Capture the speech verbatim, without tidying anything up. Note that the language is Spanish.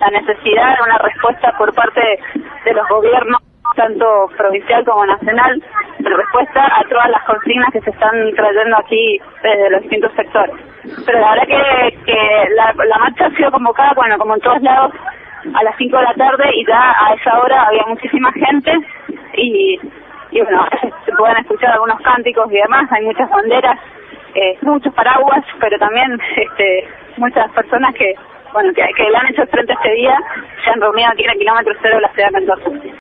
la necesidad de una respuesta por parte de los gobiernos, tanto provincial como nacional, de respuesta a todas las consignas que se están trayendo aquí desde los distintos sectores. Pero la verdad que, que la, la marcha ha sido convocada, bueno, como en todos lados, a las cinco de la tarde, y ya a esa hora había muchísima gente, y, y bueno, se pueden escuchar algunos cánticos y demás, hay muchas banderas, eh, muchos paraguas, pero también este, muchas personas que, bueno, que, que le han hecho frente este día, se han reunido aquí en el kilómetro cero de la ciudad de Mendoza.